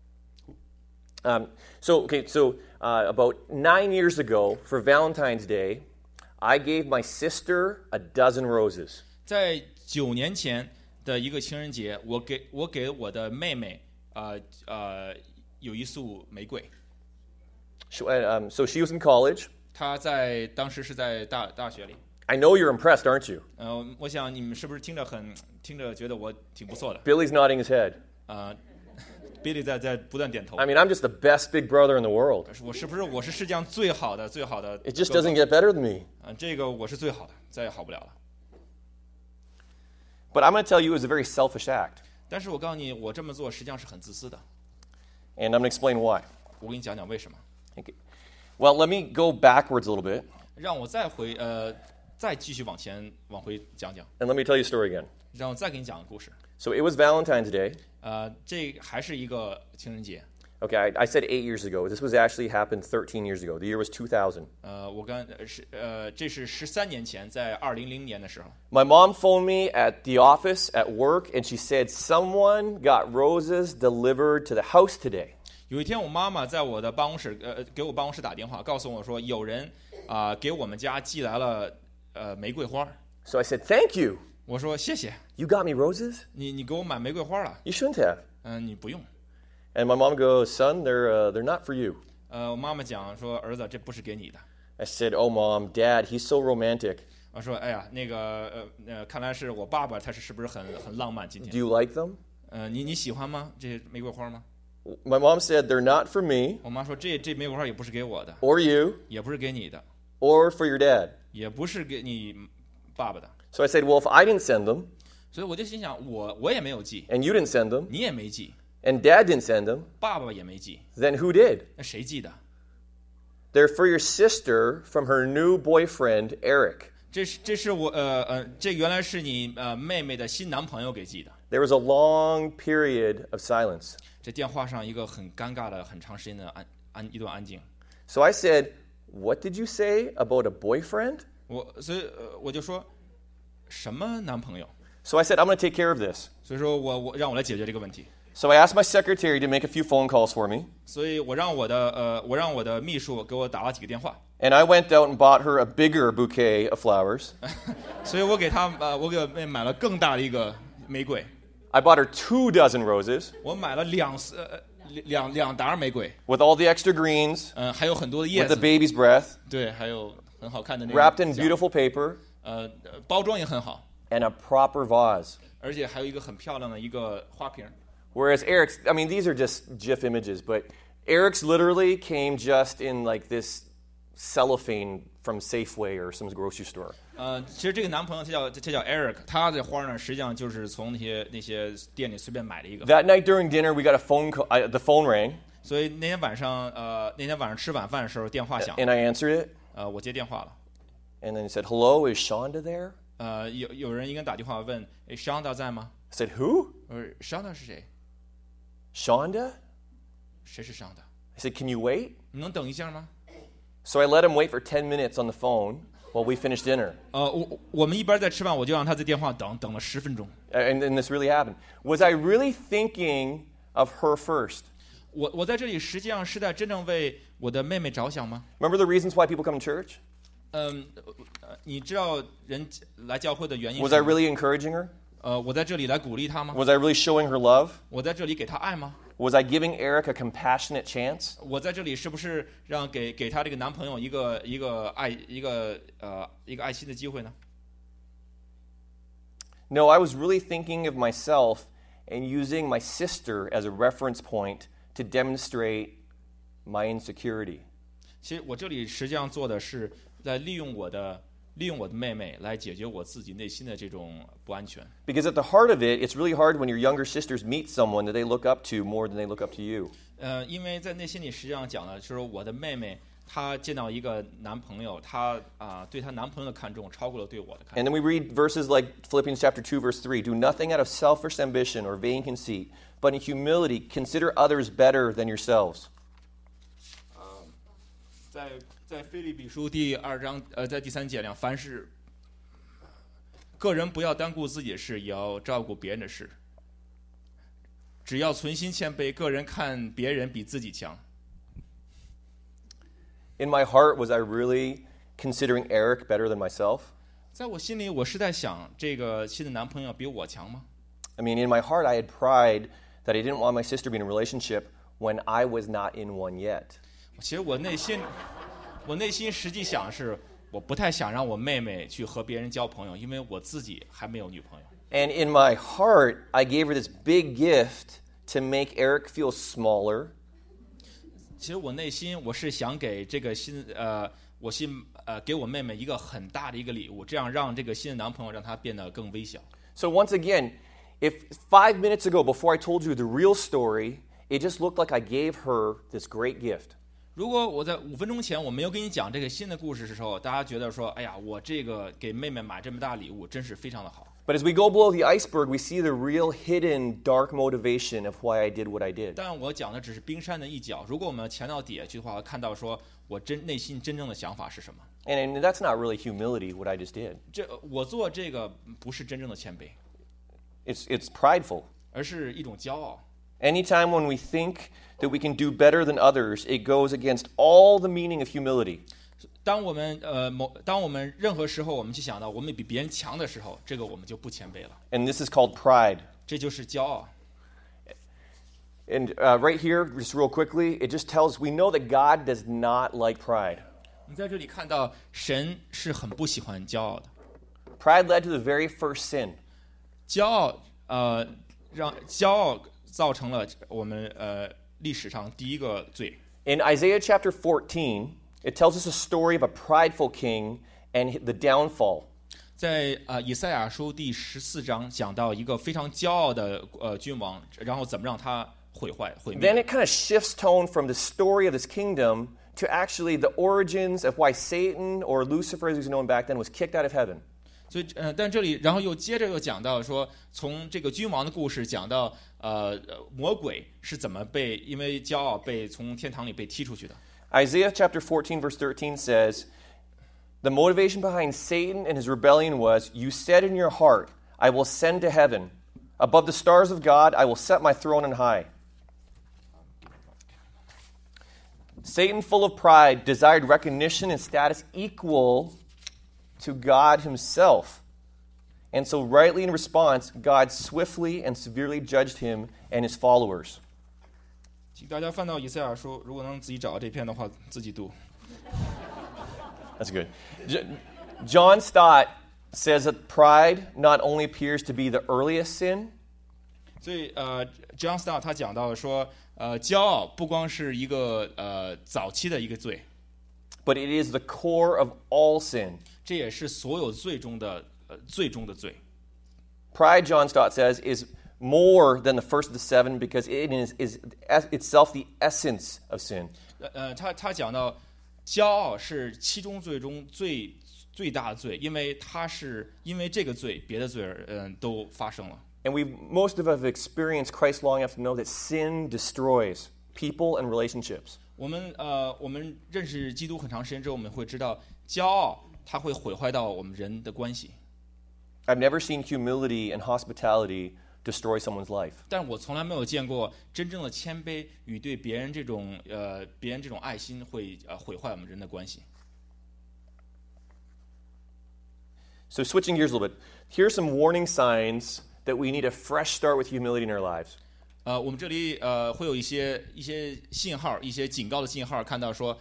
about 9 years ago for Valentine's Day, I gave my sister a dozen roses. 在9年前的一个情人节，我给我的妹妹有一束玫瑰。 So she was in college. 她当时是在大学里。 I know you're impressed, aren't you? 我想你们是不是听着觉得我挺不错的？ Billy's nodding his head. Billy 在不断点头。 I mean, I'm just the best big brother in the world. 我是不是我是世界上最好的 It just doesn't get better than me. 这个我是最好的，再也好不了了。 But I'm going to tell you it was a very selfish act. 但是我告诉你，我这么做实际上是很自私的。 And I'm going to explain why. 我给你讲讲为什么。 Okay. Well, let me go backwards a little bit. 让我再继续往回讲讲， And let me tell you a story again. 让我再给你讲个故事。 So it was Valentine's Day. 这还是一个情人节。 Okay, I said 8 years ago. This was actually happened 13 years ago. The year was 2000. 这是13年前，在2000年的时候。 My mom phoned me at the office at work, and she said someone got roses delivered to the house today. 有一天，我妈妈在我的办公室，给我办公室打电话，告诉我说，有人给我们家寄来了玫瑰花。 So I said, "Thank you. 我说谢谢， You got me roses? 你给我买玫瑰花了。 You shouldn't have." 你不用。 And my mom goes, "Son, they're not for you." 我妈妈讲说，儿子，这不是给你的。 I said, "Oh, Mom, Dad, he's so romantic. 我说，哎呀，那个看来是我爸爸，他是不是很浪漫？今 Do 天， you like them?" 你喜欢吗？这些玫瑰花吗？ My mom said, "They're not for me 我妈说，这玫瑰花也不是给我的， or you 也不是给你的， or for your dad." 也不是给你爸爸的。 So I said, "Well, if I didn't send them 所以我就心想，我也没有寄， and you didn't send them 你也没寄， and Dad didn't send them, 爸爸也没寄， then who did? 那谁寄的？ They're for your sister from her new boyfriend, Eric." 这是我这原来是你妹妹的新男朋友给寄的。 There was a long period of silence. 这电话上一个很尴尬的、很长时间的一段安静。 So I said, "What did you say about a boyfriend?" 所以我就说，什么男朋友？ So I said, "I'm going to take care of this." 所以说让我来解决这个问题。 So I asked my secretary to make a few phone calls for me. 所以我让我的秘书给我打了几个电话。 And I went out and bought her a bigger bouquet of flowers. 所以我给妹买了更大的一个玫瑰。 I bought her 2 dozen roses 我买了两沓玫瑰， with all the extra greens, 还有很多的叶 with the 子， baby's breath, 对，还有很好看的那个 wrapped in 奖 beautiful paper, 包装也很好， and a proper vase. 而且还有一个很漂亮的一个花瓶。 Whereas Eric's, I mean, these are just GIF images, but Eric's literally came just in like this cellophane from Safeway or some grocery store. 其实这个男朋友他叫 Eric， 他这花呢实际上就是从那些店里随便买的一个。 That night during dinner, we got a phone call, the phone rang, 所以那天晚上吃晚饭的时候电话响， and I answered it. 我接电话了。 And then he said, "Hello, is Shonda there?" 有人应该打电话问，哎 ，Shonda 在吗？ I said, "Who? 我说 Shonda 是谁？ Shonda?" 谁是 Shonda？ I said, "Can you wait?" 你能等一下吗？ So I let him wait for 10 minutes on the phone while we finished dinner. 我们一边在吃饭，我就让他在电话等了10分钟。 And this really happened. Was I really thinking of her first? 我在这里实际上是在真正为我的妹妹着想吗？ Remember the reasons why people come to church? 你知道人来教会的原因 Was 是 I 吗？ really encouraging her? 我在这里来鼓励她吗？ Was I really showing her love? 我在这里给她爱吗？ Was I giving Eric a compassionate chance? 我在这里是不是让给她这个男朋友一个爱心的机会呢？ No, I was really thinking of myself and using my sister as a reference point to demonstrate my insecurity. 其实我这里实际上做的是在利用我的妹妹来解决我自己内心的这种不安全。 Because at the heart of it, it's really hard when your younger sisters meet someone that they look up to more than they look up to you. 因为在内心里实际上讲的就是我的妹妹，她见到一个男朋友，她对她男朋友的看重超过了对我的看重。 And then we read verses like Philippians chapter 2, verse 3. Do nothing out of selfish ambition or vain conceit, but in humility consider others better than yourselves. 在腓立比书第2章，在第3节里，凡是个人不要单顾自己的事，也要照顾别人的事。只要存心谦卑，个人看别人比自己强。 In my heart, was I really considering Eric better than myself? 在我心里，我是在想，这个新的男朋友比我强吗？ I mean, in my heart, I had pride that I didn't want my sister to be in a relationship when I was not in one yet. 其实我内心实际想是，我不太想让我妹妹去和别人交朋友，因为我自己还没有女朋友。 And in my heart, I gave her this big gift to make Eric feel smaller. 其实我内心我是想给这个给我妹妹一个很大的一个礼物，这样让这个新的男朋友让他变得更微小。 So once again, if 5 minutes ago, before I told you the real story, it just looked like I gave her this great gift. 如果我在5分钟前我没有跟你讲这个新的故事的时候，大家觉得说，哎呀，我这个给妹妹买这么大礼物真是非常的好。 But as we go below the iceberg, we see the real hidden dark motivation of why I did what I did. 但我讲的只是冰山的一角，如果我们潜到底下去的话，看到说我内心真正的想法是什么。 And that's not really humility, what I just did. 我做这个不是真正的谦卑， It's prideful. 而是一种骄傲。 Anytime when we think that we can do better than others, it goes against all the meaning of humility. 当我们任何时候我们去想到我们比别人强的时候，这个我们就不谦卑了。 And this is called pride. 这就是骄傲。 And right here, just real quickly, it just tells we know that God does not like pride. 你在这里看到神是很不喜欢骄傲的。 Pride led to the very first sin. 骄傲造成了我们历史上第一个罪。 In Isaiah chapter 14, it tells us a story of a prideful king and the downfall. 在以赛亚书第14章讲到一个非常骄傲的君王，然后怎么让他毁灭。 Then it kind of shifts tone from the story of this kingdom to actually the origins of why Satan, or Lucifer as he was known back then, was kicked out of heaven. 所以但这里然后接着又讲到说，从这个君王的故事讲到魔鬼是怎么因为骄傲从天堂里被踢出去的。 Isaiah chapter 14 verse 13 says, the motivation behind Satan and his rebellion was, you said in your heart, I will ascend to heaven. Above the stars of God, I will set my throne on high. Satan, full of pride, desired recognition and status equal to God himself. And so rightly in response, God swiftly and severely judged him and his followers. 请大家翻到以赛亚书，如果能自己找到这篇的话，自己读。 That's good. John Stott says that pride not only appears to be the earliest sin, 所以John Stott 他讲到说，骄傲不光是一个早期的一个罪， but it is the core of all sin. 这也是所有罪中的最终的罪。 Pride, John Stott says, is more than the first of the 7 because it is itself the essence of sin. 他讲到骄傲是七宗罪中最大的罪，因为这个罪，别的罪都发生了。 And most of us have experienced Christ long enough to know that sin destroys people and relationships. 我们认识基督很长时间之后，我们会知道骄傲它会毁坏到我们人的关系。 I've never seen humility and hospitality destroy someone's life. 但我从来没有见过真正的谦卑与对别人这种爱心会毁坏我们人的关系。 So switching gears a little bit, here are some warning signs that we need a fresh start with humility in our lives. 我们这里会有一些信号，一些警告的信号，看到说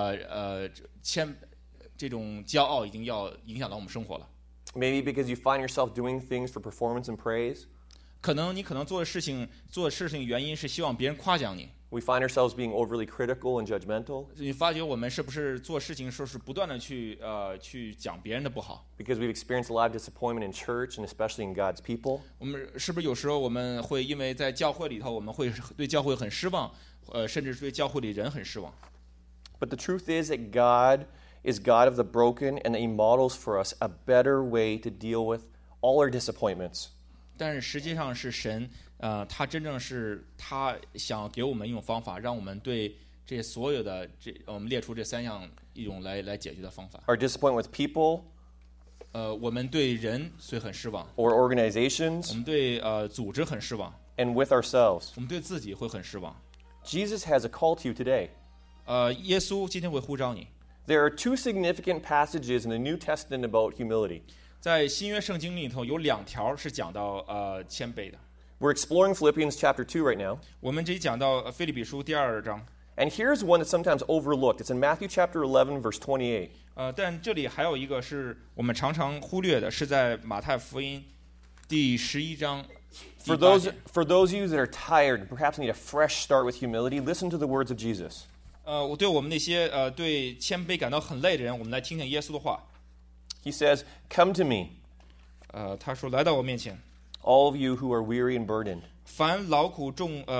这种骄傲已经要影响到我们生活了。 Maybe because you find yourself doing things for performance and praise. 你可能做的事情原因是希望别人夸奖你。 We find ourselves being overly critical and judgmental 你发觉我们是不是做事情的时候是不断的去讲别人的不好？ because we've experienced a lot of disappointment in church and especially in God's people. 我们是不是有时候我们会因为在教会里头，我们会对教会很失望，甚至对教会里人很失望？ But the truth is that God is God of the broken and that He models for us a better way to deal with all our disappointments. 但是实际上是神，他真正是他想给我们一种方法，让我们对这所有的我们列出这3样一种来解决的方法。 Our disappointment with people 我们对人所以很失望， or 我 organizations 们对组织很失望， and with ourselves. 我们对自己会很失望。 Jesus has a call to you today. 耶稣今天会呼召你。 There are 2 significant passages in the New Testament about humility. 在新约圣经里头有2条是讲到谦卑的。 We're exploring Philippians chapter 2 right now. 我们这里讲到腓立比书第2章， And here's one that's sometimes overlooked. It's in Matthew chapter 11, verse 28. 但这里还有一个是我们常常忽略的，是在马太福音第11章 For 第八 those, 点 for those of you that are tired, perhaps need a fresh start with humility, listen to the words of Jesus. 我对我们那些对谦卑感到很累的人，我们来听听耶稣的话。 He says, "Come to me, 他说：“来到我面前， all of you who are weary and burdened, 凡劳苦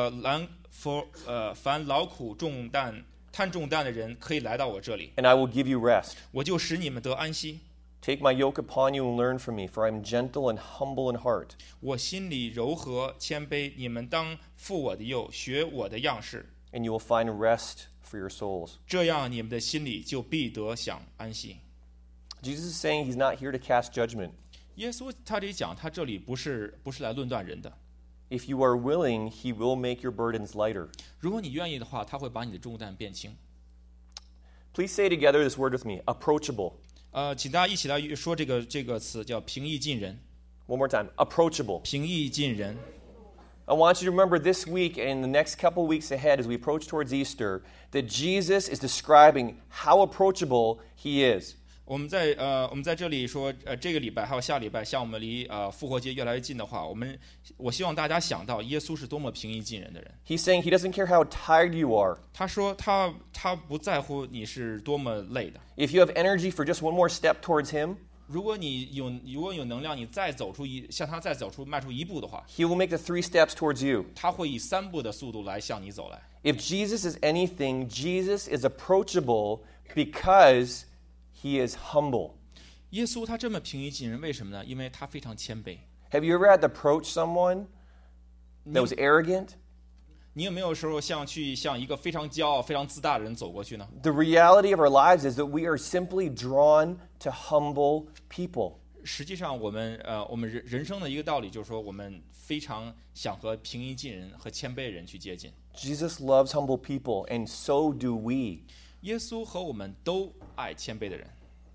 担重担的人，可以来到我这里， and I will give you rest. 我就使你们得安息。 Take my yoke upon you and learn from me, for I am gentle and humble in heart, 我心里柔和谦卑，你们当负我的忧，学我的样式， and you will find rest for your souls." 这样你们的心里就必得享安息。” Jesus is saying he's not here to cast judgment. 耶稣他这里讲，他这里不是来论断人的。 If you are willing, he will make your burdens lighter. 如果你愿意的话，他会把你的重担变轻。 Please say together this word with me, approachable. 请大家一起来说这个词，叫平易近人。 One more time, approachable. 平易近人。 I want you to remember this week and the next couple weeks ahead as we approach towards Easter that Jesus is describing how approachable he is. 我们在这里说，这个礼拜还有下礼拜，像我们离复活节越来越近的话，我希望大家想到耶稣是多么平易近人的人。 He's saying he doesn't care how tired you are. 他说他不在乎你是多么累的。 If you have energy for just one more step towards him, 如果有能量，你向他再迈出一步的话， he will make the 3 steps towards you. 他会以3步的速度来向你走来。 If Jesus is anything, Jesus is approachable because he is humble. 耶稣他这么平易近人，为什么呢？因为他非常谦卑。 Have you ever had to approach someone that was arrogant? 你有没有时候向一个非常骄傲、非常自大的人走过去呢？ The reality of our lives is that we are simply drawn to humble people. 实际上，我们人生的一个道理就是说，我们非常想和平易近人和谦卑的人去接近。 Jesus loves humble people, and so do we. 耶稣和我们都爱谦卑的人。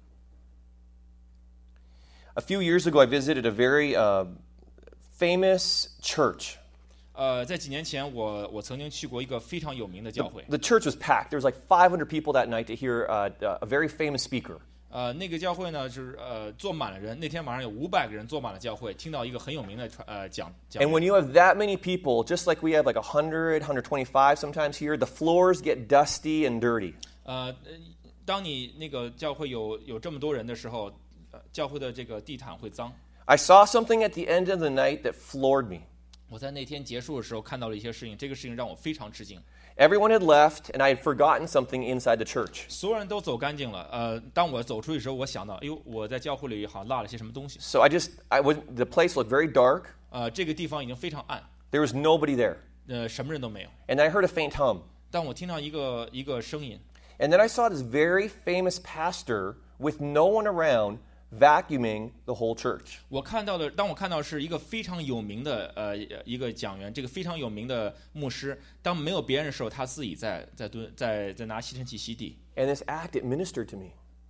A few years ago, I visited a very famous church. 在几年前，我曾经去过一个非常有名的教会。 The church was packed. There was like 500 people that night to hear a very famous speaker. 那个教会呢，就是坐满了人。那天晚上有500个人坐满了教会，听到一个很有名的讲。 And when you have that many people, just like we have like 100, 125 sometimes here, the floors get dusty and dirty. 当你那个教会有这么多人的时候，教会的这个地毯会脏。 I saw something at the end of the night that floored me. 我在那天结束的时候看到了一些事情，这个事情让我非常吃惊。 Everyone had left, and I had forgotten something inside the church. 所有人都走干净了。当我走出去的时候，我想到，哎呦，我在教会里好像落了些什么东西。 So the place looked very dark. 这个地方已经非常暗， There was nobody there. 什么人都没有。 And I heard a faint hum. 但我听到一个声音， And then I saw this very famous pastor with no one around vacuuming the whole church. 当我看到是一个非常有名的一个讲员，这个非常有名的牧师，当没有别人的时候，他自己在拿吸尘器吸地。 And this act, it ministered to me.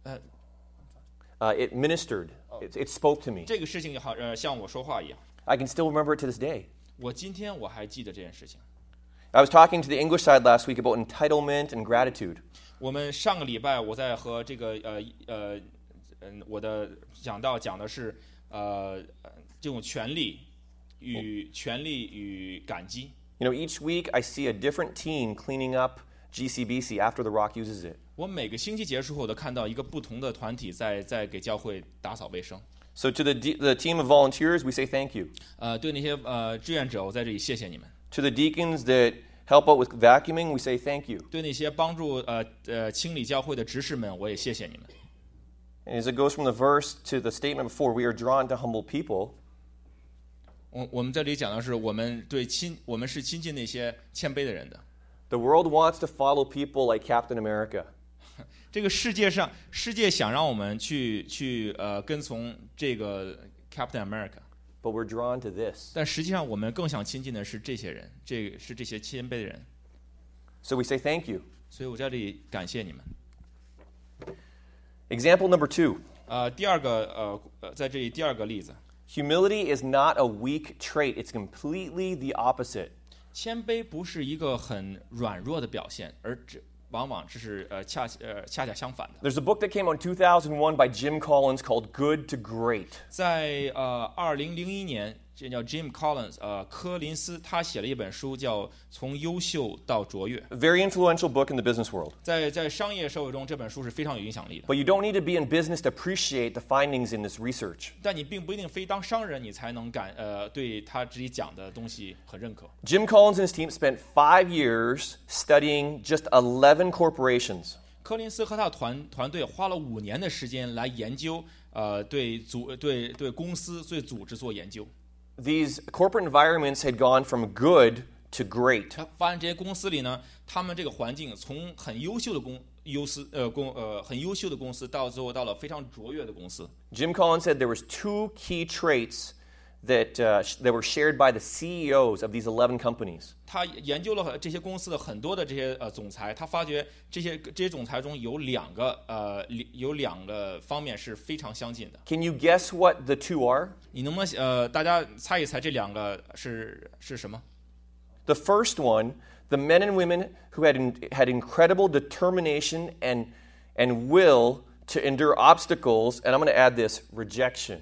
It ministered. It spoke to me. 这个事情好像我说话一样。 I can still remember it to this day. 今天我还记得这件事情。 I was talking to the English side last week about entitlement and gratitude. 我们上个礼拜我在和这个我的讲的是这种权利与感激。 You know, each week I see a different team cleaning up GCBC after the Rock uses it. 我每个星期结束后都看到一个不同的团体在给教会打扫卫生。 So to the team of volunteers, we say thank you. 对那些志愿者，我在这里谢谢你们。 To the deacons that help out with vacuuming, we say thank you. 对那些帮助清理教会的执事们，我也谢谢你们。 And as it goes from the verse to the statement before, we are drawn to humble people. 我们这里讲的是我们是亲近那些谦卑的人的。 The world wants to follow people like Captain America. 这个世界想让我们去跟从这个 Captain America， But we're drawn to this. 但实际上我们更想亲近的是这些人，是这些谦卑的人。 So we say thank you. 所以我在这里感谢你们。 Example number 2. 第二个在这里第二个例子， Humility is not a weak trait. It's completely the opposite. 谦卑不是一个很软弱的表现，而往往这是恰恰相反的。 There's a book that came out in 2001 by Jim Collins called Good to Great. 在2001年， 这叫 Jim Collins， 柯林斯，他写了一本书叫《从优秀到卓越》。 A very influential book in the business world. 在商业社会中，这本书是非常有影响力的。 But you don't need to be in business to appreciate the findings in this research. 但你并不一定非当商人，你才能对他自己讲的东西很认可。 Jim Collins and his team spent 5 years studying just 11 corporations. 柯林斯和他的团队花了5年的时间来研究，对公司对组织做研究。 These corporate environments had gone from good to great. 他发现这些公司里呢，他们这个环境从很优秀的公司到最后到了非常卓越的公司。 Jim Collins said there was 2 key traits that were shared by the CEOs of these 11 companies. 他研究了这些公司的很多的这些总裁，他发觉这些总裁中有两个方面是非常相近的。 Can you guess what the 2 are? 你能不能大家猜一猜这两个是什么？ The first one, the men and women who had incredible determination and will to endure obstacles, and I'm going to add this, rejection.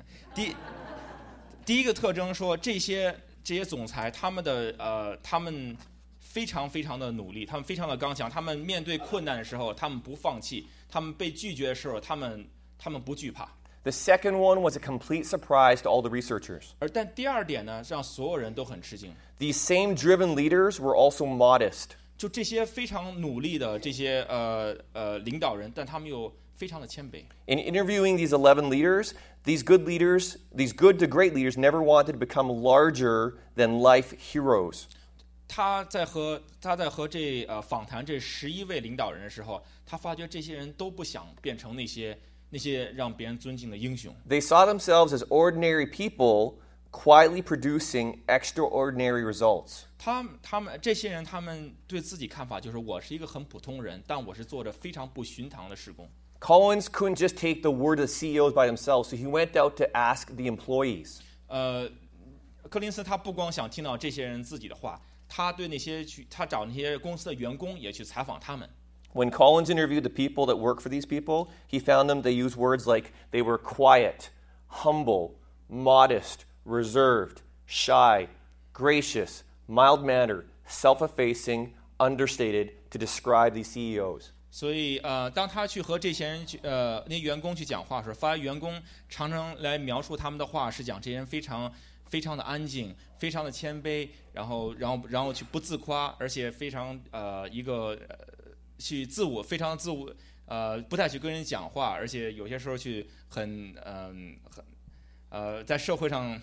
第一个特征说这些总裁他们非常非常的努力，他们非常的刚强，他们面对困难的时候他们不放弃，他们被拒绝的时候他们不惧怕。 The second one was a complete surprise to all the researchers. 但第二点呢，让所有人都很吃惊。 These same driven leaders were also modest. 就这些非常努力的这些领导人，但他们又非常的谦卑。 In interviewing these 11 leaders, these good to great leaders never wanted to become larger than life heroes. 他在和访谈这11位领导人的时候，他发觉这些人都不想变成那些让别人尊敬的英雄。 They saw themselves as ordinary people quietly producing extraordinary results. 这些人，他们对自己看法就是我是一个很普通人，但我是做着非常不寻常的事工。 Collins couldn't just take the word of the CEOs by themselves, so he went out to ask the employees. 柯林斯他不光想听到这些人自己的话，他找那些公司的员工也去采访他们。 When Collins interviewed the people that work for these people, he found them, they used words like they were quiet, humble, modest, reserved, shy, gracious, mild-mannered, self-effacing, understated to describe these CEOs. 所以当他去和这些人那些员工去讲话的时候，发现员工常常来描述他们的话是讲这些人非常非常的安静，非常的谦卑，然后去不自夸，而且非常去非常自我不太去跟人讲话，而且有些时候去在社会上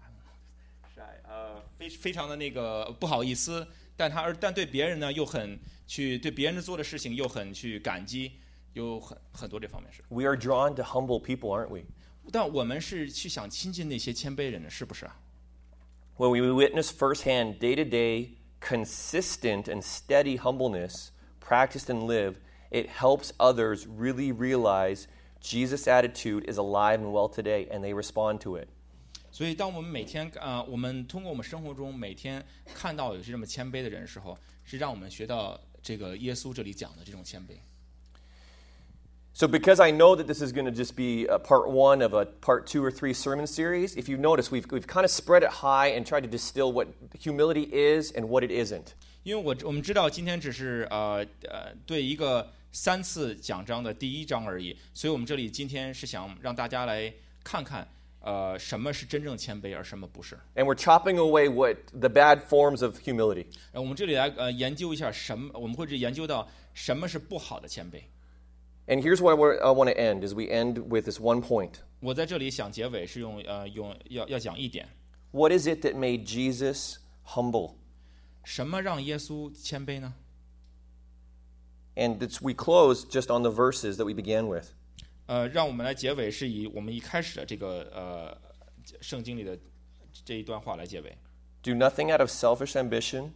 非常的那个不好意思，但对别人呢又很去对别人做的事情又很去感激，有很多这方面是。 We are drawn to humble people, aren't we? 但我们是去想亲近那些谦卑人的，是不是啊？ When we witness firsthand, day-to-day, consistent and steady humbleness, practiced and lived, it helps others really realize Jesus' attitude is alive and well today, and they respond to it. 所以，当我们每天我们通过我们生活中每天看到有这么谦卑的人的时候，是让我们学到这个耶稣这里讲的这种谦卑。 So because I know that this is going to just be a part 1 of a part 2 or 3 sermon series, if you notice, we've kind of spread it high and tried to distill what humility is and what it isn't. 因为我们知道今天只是对一个3次讲章的第1章而已，所以我们这里今天是想让大家来看看什么是真正谦卑，而什么不是。 And we're chopping away what the bad forms of humility. 我们这里来研究一下我们会研究到什么是不好的谦卑。 And here's what I want to end, is we end with this one point. 我在这里想结尾是要讲一点。 What is it that made Jesus humble? 什么让耶稣谦卑呢？ And we close just on the verses that we began with. 让我们来结尾是以我们一开始的这个圣经里的这一段话来结尾。 Do nothing out of selfish ambition.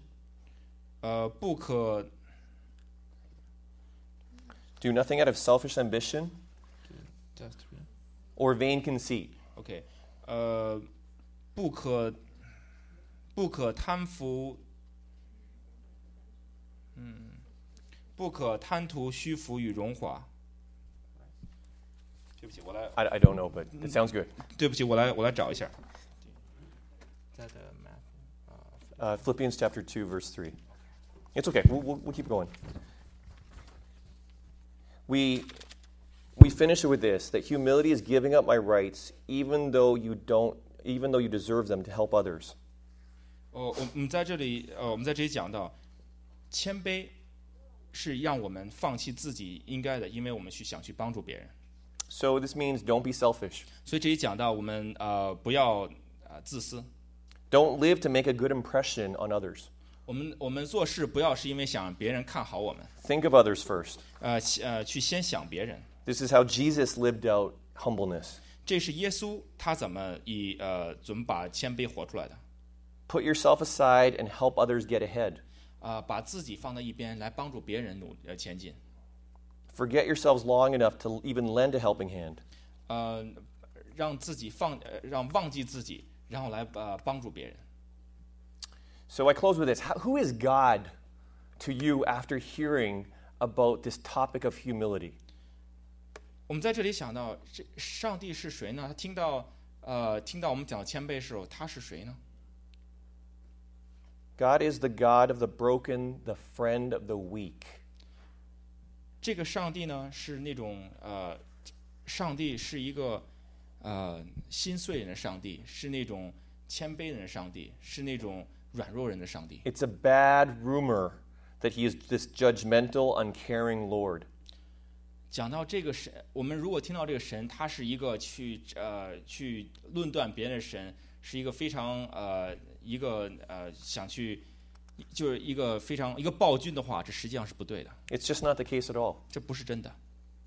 Do nothing out of selfish ambition or vain conceit. OK， 不可贪图，不可贪图虚浮与荣华。对不起，我来。 I don't know, but it sounds good. 对不起，我来找一下。 that Philippians chapter 2, verse 3. It's okay. We'll keep going. We finish it with this, that humility is giving up my rights even though you deserve them to help others. 我们在这里讲到，谦卑是让我们放弃自己应该的，因为我们想去帮助别人。 So this means don't be selfish. 所以这里讲到我们不要自私。 Don't live to make a good impression on others. 我们做事不要是因为想别人看好我们。 Think of others first. 去先想别人。 This is how Jesus lived out humbleness. 这是耶稣他怎么把谦卑活出来的。 Put yourself aside and help others get ahead. 把自己放在一边来帮助别人前进。 Forget yourselves long enough to even lend a helping hand. 让忘记自己，然后来帮助别人。 So I close with this. Who is God to you after hearing about this topic of humility? 我们在这里想到，上帝是谁呢？他听到我们讲谦卑的时候，他是谁呢？ God is the God of the broken, the friend of the weak. 这个上帝呢，是那种上帝是一个心碎人的上帝，是那种谦卑人的上帝，是那种软弱人的上帝。 It's a bad rumor that he is this judgmental, uncaring Lord. 讲到这个神，我们如果听到这个神，他是一个去论断别人的神，是一个非常想去就是一个暴君的话，这实际上是不对的。 It's just not the case at all. 这不是真的。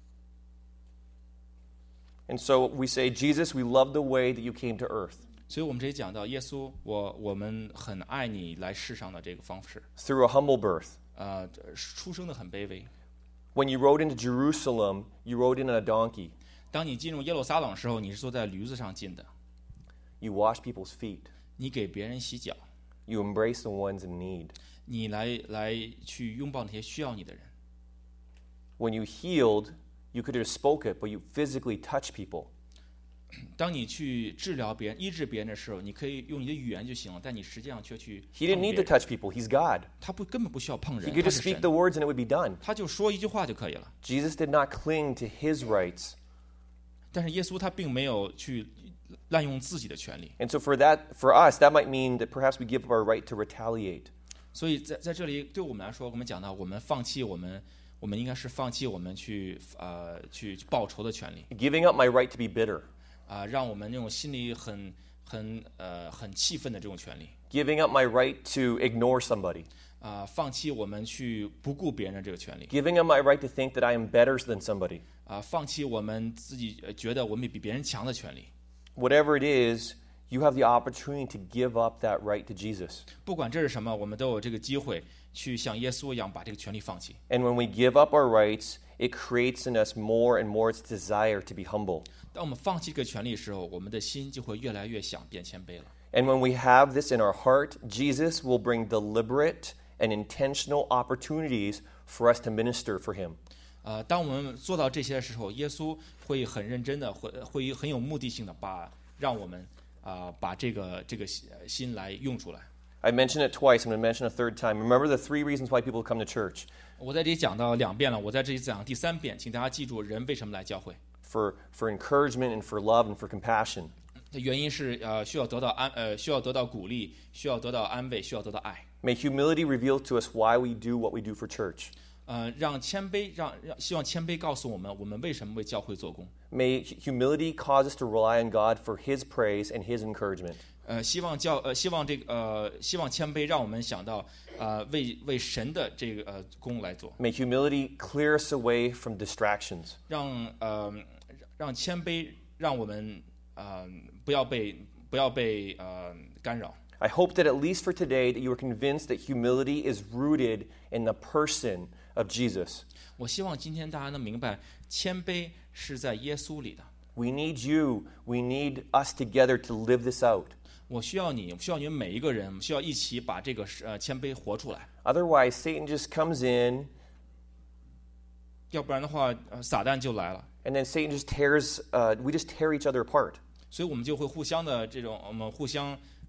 And so we say, Jesus, we love the way that you came to earth. 所以我们这里讲到耶稣，我们很爱你来世上的这个方式。 Through a humble birth. 出生的很卑微。 When you rode into Jerusalem, you rode in on a donkey. 当你进入耶路撒冷的时候，你是坐在驴子上进的。 You wash people's feet. 你给别人洗脚。 You embrace the ones in need. 你来去拥抱那些需要你的人。 When you healed, you could have spoke it, but you physically touch people. 当你去治疗别人、医治别人的时候，你可以用你的语言就行了，但你实际上却去 He didn't 碰 need 别 to 人。 touch people. He's God. 他根本不需要碰 He 人， could 他 just 是 speak 神 the，words and it would be done. 他就说一句话就可以了。 Jesus did not cling to his rights. 但是耶稣他并没有去滥用自己的权利， And so for us, that might mean that perhaps we give up our right to retaliate. 所以在这里对我们来说，我们讲到我们放弃我们应该是放弃我们去报仇的权利， Giving up my right to be bitter. 让我们那种心里很气愤的这种权利， Giving up my right to ignore somebody. 放弃我们去不顾别人的这个权利， Giving up my right to think that I am better than somebody. 放弃我们自己觉得我们比别人强的权利。 Whatever it is, you have the opportunity to give up that right to Jesus. 不管这是什么，我们都有这个机会去像耶稣一样把这个权利放弃。 And when we give up our rights, it creates in us more and more its desire to be humble. 当我们放弃这个权利的时候，我们的心就会越来越想变谦卑了。 And when we have this in our heart, Jesus will bring deliberate and intentional opportunities for us to minister for him. 当我们做到这些的时候，耶稣会很认真的，会很有目的性的让我们把这个心来用出来。 I mentioned it twice. I'm going to mention a third time. Remember the 3 reasons why people come to church. 我在这里讲到2遍了，我在这里讲第3遍，请大家记住人为什么来教会。 For encouragement and for love and for compassion. 原因是需要得到鼓励，需要得到安慰，需要得到爱。 May humility reveal to us why we do what we do for church. 希望谦卑告诉我们为什么为教会做工。 May humility cause us to rely on God for his praise and his encouragement. 希望谦卑让我们想到为神的这个工来做。 May humility clear us away from distractions. 让谦卑让我们不要被干扰。 I hope that at least for today that you are convinced that humility is rooted in the person of Jesus. 我希望今天大家能明白，谦卑是在耶稣里的。 We need you. We need us together to live this out. 我需要你们每一个人，需要一起把这个谦卑活出来。 Otherwise, Satan just comes in, 要不然的话，撒旦就来了。 and then Satan just we just tear each other apart. 所以我们就会互相的我们互相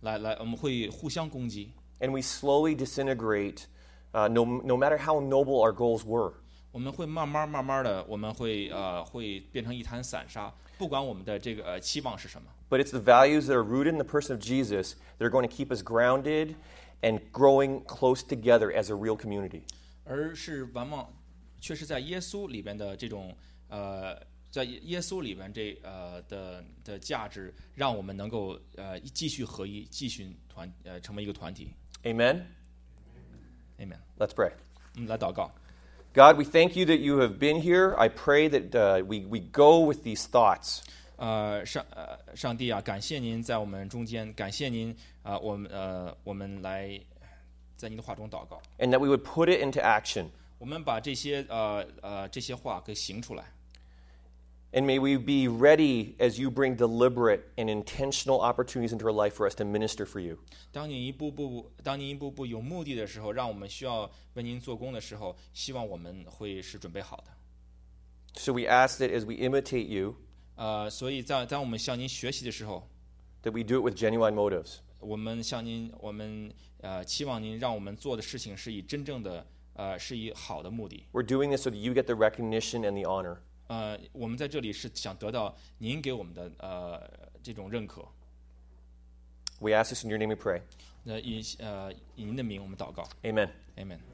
我们会互相攻击， And we slowly disintegrate, no matter how noble our goals were. 我们会慢慢的，我们会变成一滩散沙，不管我们的这个期望是什么。 But it's the values that are rooted in the person of Jesus that are going to keep us grounded and growing close together as a real community. 而是却是在耶稣里边的这种在耶稣里边的价值，让我们能够继续合一，继续成为一个团体。 Amen? Amen。 Let's pray. 我们来祷告。 God, we thank you that you have been here. I pray that we go with these thoughts. 上帝啊，感谢您在我们中间，感谢您我们来在您的话中祷告， And that we would put it into action. 我们把这些话给行出来。 And may we be ready as you bring deliberate and intentional opportunities into our life for us to minister for you. 当您一步步有目的的时候，让我们需要为您做工的时候，希望我们会是准备好的。 So we ask that as we imitate you, 所以当我们向您学习的时候， that we do it with genuine motives. 我们期望您让我们做的事情是以真正的是以好的目的。 We're doing this so that you get the recognition and the honor. 我们在这里是想得到您给我们的这种认可。 We ask this in your name we pray. 以您的名我们祷告。 Amen. Amen。